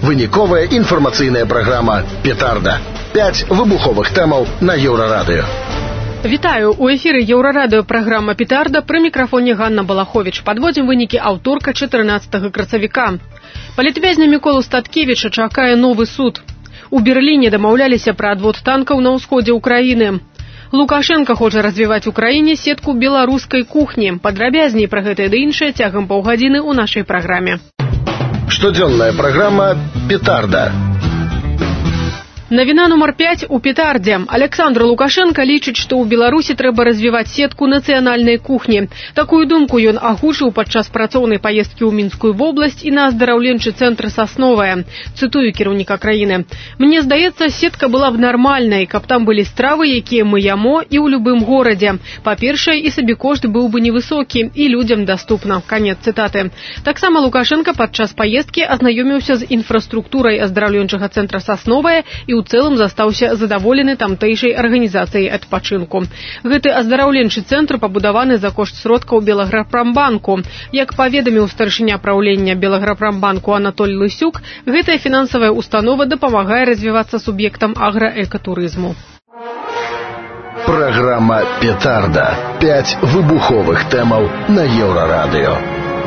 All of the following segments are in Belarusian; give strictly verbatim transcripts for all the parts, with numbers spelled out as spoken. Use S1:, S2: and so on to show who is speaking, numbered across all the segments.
S1: Выніковая інфармацыйная праграма «Петарда». Пяць выбуховых тэмаў на Еўрарадыё.
S2: Вітаю! У эфіры Еўрарадыё праграма «Петарда». Пры мікрафоне Ганна Балаховіч. Падводзім вынікі аўторка чатырнаццатага красавіка. Палітвязня Міколу Статкевіча чакае новы суд. У Берліне дамаўляліся пра адвод танкаў на ўсходзе ўкраіны. Лукашенко хоча развіваць у краіне сетку беларускай кухні. Падрабязней пра гэтае ды іншае цягам паўгадзіны ў нашай праграме.
S1: Штодзённая праграма «Петарда».
S2: Навіна нумар пяць у «Петардзе». Александр Лукашенко лічыць, што ў Беларусі трэба развіваць сетку нацыянальнай кухні. Такую думку ён агучыў падчас працоўнай паездкі ў Мінскую вобласць і на аздараўленчы цэнтр «Сасновая». Цытую кіраўніка краіны. «Мне здаецца, сетка была б нармальнай, каб там былі стравы, якія мы ямо і ў любым горадзе. Па-першае, і сабекошт быў бы невысокі, і людзям даступна». Канец цытаты. Таксама Лукашенко падчас паездкі азнаёміўся з інфраструктурай аздараўленчага цэнтра «Сасновая» і ў цэлым застаўся задаволены тамтэйшай арганізацыяй адпачынку. Гэты аздараўленчы цэнтр пабудаваны за кошт сродкаў Белаграпрамбанку. Як паведаміў старшыня праўлення Белаграпрамбанку Анатоль Лысюк, гэтая фінансавая установа дапамагае развівацца суб'ектам аграэкатурызму.
S1: Праграма «Петарда». Пяць выбуховых тэмаў на Еўрарадыё.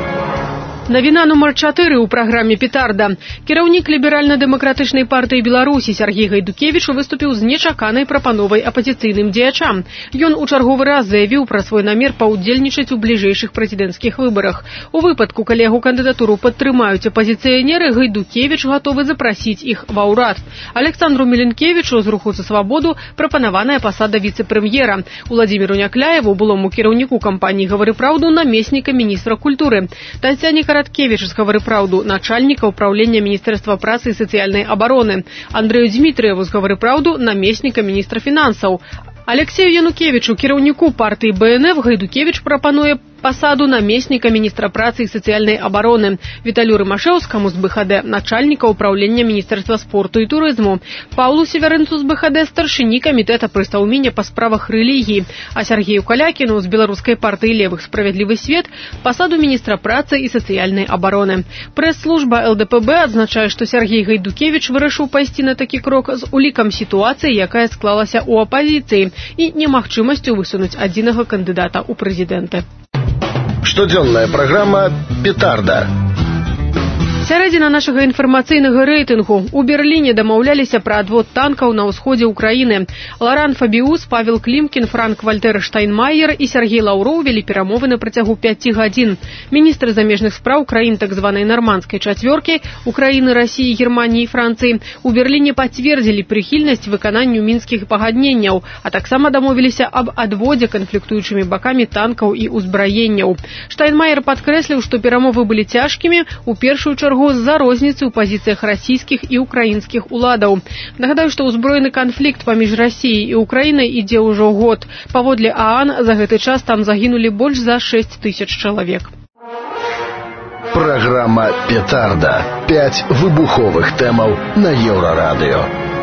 S2: Навіна нумар чатыры ў праграме «Петарда». Кіраўнік ліберальна-дэмакратычнай партыі Беларусі Сергей Гайдукевіч выступіў з нечаканай прапановай апазіцыйным дзеячам. Ён у чарговы раз заявіў пра свой намер паўдзельнічаць у бліжэйшых прэзідэнцкіх выбарах. У выпадку, калі яго кандыдатуру падтрымаюць апазіцыянеры, Гайдукевіч гатовы запрасіць іх ва ўрад. Александру Меленкевічу з руху за свабоду прапанаваная пасада віцэ-прэм'ера. Уладзіміру Някляеву, былому кіраўніку кампаніі «Гавары праўду», намесніка міністра культуры. Тацяне Караткевіч з «Гавары праўду», начальніка ўпраўлення Міністэрства працы і сацыяльнай абароны. Андрэю Дзмітрыеву з «Гавары праўду», намесніка міністра фінансаў. Алексею Янукевічу, кіраўніку партыі Бэ Эн Эф, Гайдукевіч прапануе пасаду намесніка міністра працы і сацыяльнай абароны. Віталю Рымашэўскаму з Бэ Ха Дэ, начальніка ўпраўлення Міністэрства спорту і турызму. Паўлу Северэнцу з Бэ Ха Дэ, старшыні камітэта прыстаўлення па справах рэлігіі. А Сергею Калякіну з беларускай партыі «Левых справядлівы свет» пасаду міністра працы і сацыяльнай абароны. Прэс-служба Эл Дэ Пэ Бэ адзначае, што Сергей Гайдукевіч вырашыў пайсці на такі крок з улікам сітуацыі, якая склалася ў апазіцыі, і немагчымасцю высунуць адзінага кандыдата ў прэзідэнты.
S1: Штодзённая праграма «Петарда».
S2: Сярэдзіна нашага інфармацыйнага рэйтынгу. У Берліне дамаўляліся пра адвод танкаў на ўсходзе ўкраіны. Ларан Фабіус, Павел Клімкін, Франк-Вальтэр Штайнмаер і Сергей Лаўроў вялі перамовы на працягу пяці гадзін. Міністры замежных спраў краін так званай нармандскай чацвёркі, Украіны, Расіі, Германіі і Францыі, у Берліне пацвердзілі прыхільнасць выкананню мінскіх пагадненняў, а таксама дамовіліся аб адводзе канфліктуючымі бакамі танкаў і ўзбраенняў. Штайнмаер падкрэсліў, што перамовы былі цяжкімі, у першую чаргу з-за розніцы ў пазіцыях расійскіх і украінскіх уладаў. Нагадаю, што ўзброены канфлікт паміж Расіяй і Украінай ідзе ўжо год. Паводле А А Н, за гэты час там загінулі больш за шэсць тысяч чалавек.
S1: Праграма «Петарда». Пяць выбуховых тэмаў на Еўрарадыё.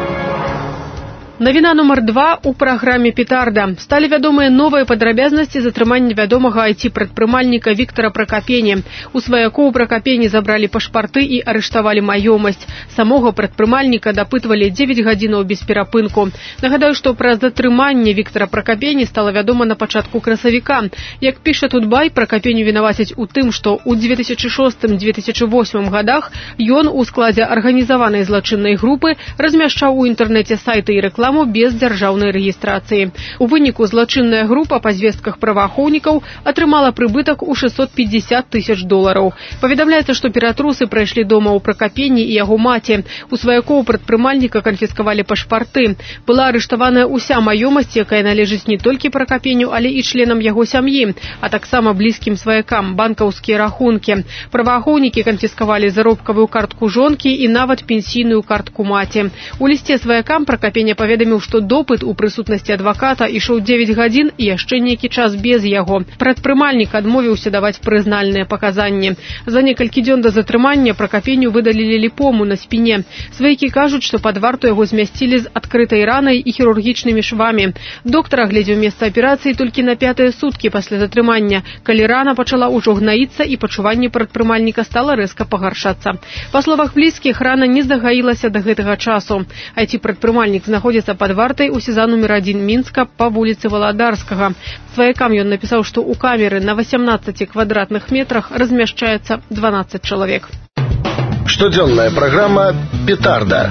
S2: Навіна нумар два у праграме «Петарда». Сталі вядомыя новыя падрабязнасці затрымання вядомага ай ти-прадпрымальніка Віктара Пракапені. У сваякоў Пракапені забралі пашпарты і арыштавалі маёмасць. Самога прадпрымальніка дапытвалі дзевяць гадзінаў без перапынку. Нагадаю, што пра затрыманне Віктара Пракапені стала вядома на пачатку красавіка. Як піша Тутбай, Пракапеню вінавацяць у тым, што ў дзве тысячы шостым - дзве тысячы восьмым гадах ён у складзе арганізаванай злачыннай групы размяшчаў у інтэрнэце сайты і рэкламы без дзяржаўнай рэгістрацыі. У выніку злачынная група па звестках праваахоўнікаў атрымала прыбытак у шэсцьсот пятьдесят тысяч долараў. Паведамляецца, што ператрусы прайшлі дома ў Пракапені і яго маці. У сваякоў прадпрымальніка канфіскавалі пашпарты. Была арыштаваная ўся маёмасць, якая належыць не толькі Пракапеню, але і членам яго сям'і, а таксама блізкім сваякам, банкаўскія рахункі. Праваахоўнікі канфіскавалі заробкавую картку жонкі і нават пенсійную картку маці. У лісце сваякам Пракапеня паведамляе, паведаміў, што допыт у прысутнасці адваката ішоў дзевяць гадзін і яшчэ нейкі час без яго. Прадпрымальнік адмовіўся даваць прызнальныя паказанні. За некалькі дзён да затрымання Пракапеню выдалілі ліпому на спіне. Сваякі кажуць, што пад варту яго змясцілі з адкрытай ранай і хірургічнымі швамі. Доктар агледзеў месца аперацыі толькі на пятыя суткі пасля затрымання, калі рана пачала ўжо гнаіцца і пачуванне прадпрымальніка стала рэзка пагаршацца. Па словах блізкіх, рана не здагаілася да гэтага часу. А ці прадпрымальнік знаходзіцца пад вартай у СІЗА нумер адзін Мінска па вуліцы Валадарскага. Сваякам ён напісаў, што ў камеры на васямнаццаці квадратных метрах размяшчаецца дванаццаць чалавек.
S1: Штодзённая праграма «Петарда».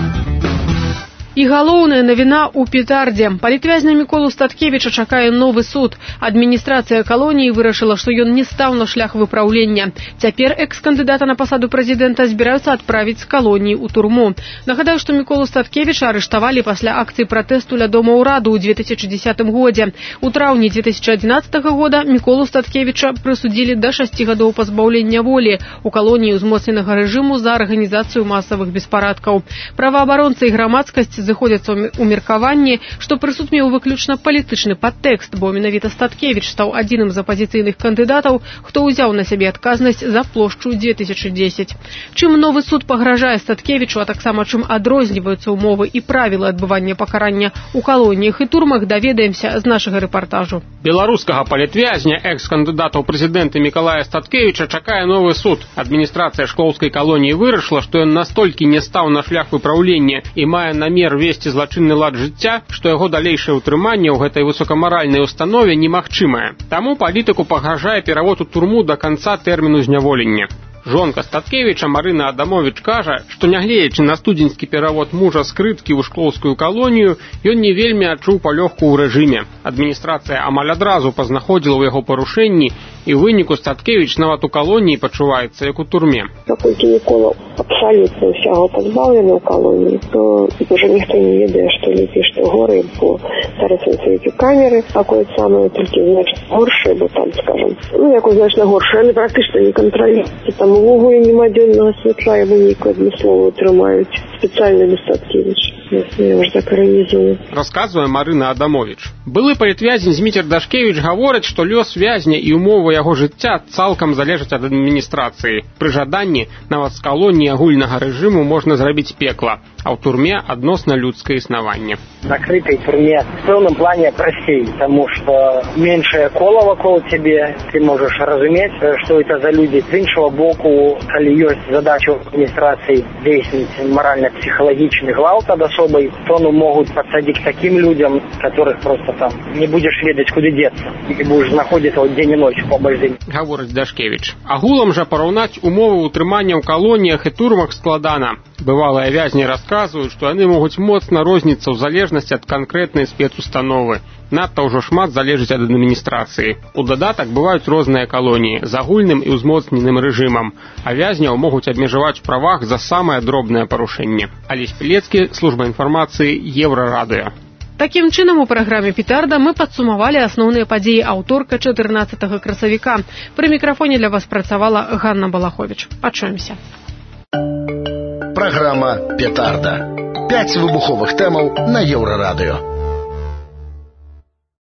S2: І галоўная навіна ў Петардзе. Палітвязня Міколу Статкевіча чакае новы суд. Адміністрацыя калоніі вырашыла, што ён не стаў на шлях выпраўлення. Цяпер экс-кандыдата на пасаду прэзідэнта збіраюцца адправіць з калоніі ў турму. Нагадаю, што Міколу Статкевіча арыштавалі пасля акцыі пратэсту ля Дома ўраду ў дзве тысячы дзесятым годзе. У траўні дзве тысячы адзінаццатага года Міколу Статкевіча прысудзілі да шасці гадоў пазбаўлення волі у калоніі ўзмоцненага рэжыму за арганізацыю масавых беспарадкаў. Праваабаронцы і грамадскасць заходзяцца ў меркаванні, што прысуд меў выключна палітычны падтэкст, бо менавіта Статкевіч стаў адзіным з апазіцыйных кандыдатаў, хто ўзяў на сябе адказнасць за плошчу дзве тысячы дзесяць. Чым новы суд пагражае Статкевічу, а таксама чым адрозніваюцца ўмовы і правілы адбывання пакарання ў калоніях і турмах, даведаемся з нашага рэпартажу.
S3: Беларускага палітвязня, экс-кандыдата ў прэзідэнты Мікалая Статкевіча чакае новы суд. Адміністрацыя шклоўскай калоніі вырашыла, што ён настолькі не стаў на шлях выпраўлення і мае намер весці злачынны лад жыцця, што яго далейшае ўтрыманне ў гэтай высокамаральнай установе немагчымае. Таму палітыку пагражае перавод у турму да канца тэрміну зняволення. Жонка Статкевіча Марына Адамовіч кажа, што нягледзячы на студзеньскі перавод мужа з крыткі ў шклоўскую калонію, ён не вельмі адчуў палёгку ў рэжыме. Адміністрацыя амаль адразу пазнаходзіла ў яго парушэнні, і ў выніку Статкевіч нават у калоніі пачуваецца як у турме.
S4: Паколькі Мікола абсалютна ўсяго пазбаўлены ў калоніі, то ўжо ніхто не ведае, што лепей, што горы, бо зараз эти камеры такое самае, толькі значна горшае, бо там, скажем, ну як значна горшае, але практычна не кантралюецца. Там увогуле нема дзённага святла, яго нейкую адмыслову трымаюць спецыяльна для Статкевіча. Я ўжо так арганізую.
S3: Расказвае Марына Адамовіч. Былы палітвязень Зміцер Дашкевіч гаворыць, што лёс вязня і умовы яго жыцця цалкам залежаць ад адміністрацыі. Пры жаданні нават з калоніі агульнага рэжыму можна зрабіць пекла, а ў турме адносна людскае існаванне.
S5: Закрытай турме в пэўным плане прасцей, таму што меншае кола вакол цябе, ты можаш разумець, што это за людзі. З іншага боку, калі ёсць задача ў адміністрацыі дзейсніць маральна-псіхалагічны гвалт ад асобай, то ну могуць падсадзіць такім людзям, которых просто там не будзеш ведаць, куды дзецца, і будзеш знаходзіцца дзень і ноч па бальзыні.
S3: Гаворыць Дашкевіч. Агулам жа параўнаць умовы ўтрымання ў калоніях і турмах складана. Бывалыя вязні расказваюць, што яны могуць моцна розніцца ў залежнасці ад канкрэтнай спецустановы. Надта ўжо шмат залежыць ад адміністрацыі. У дадатак бываюць розныя калоніі з агульным і ўзмоцненым рэжымам, а вязняў могуць абмежаваць у правах за самае дробнае парушэнне. Алесь Пілецкі, служба інфармацыі, Еўрарадыё.
S2: Такім чынам, у праграме «Петарда» мы падсумавалі асноўныя падзеі аўторка чатырнаццатага красавіка. Пры мікрафоне для вас працавала Ганна Балаховіч. Пачуемся.
S1: Праграма «Петарда». Пяць выбуховых тэмаў на Еўрарадыё.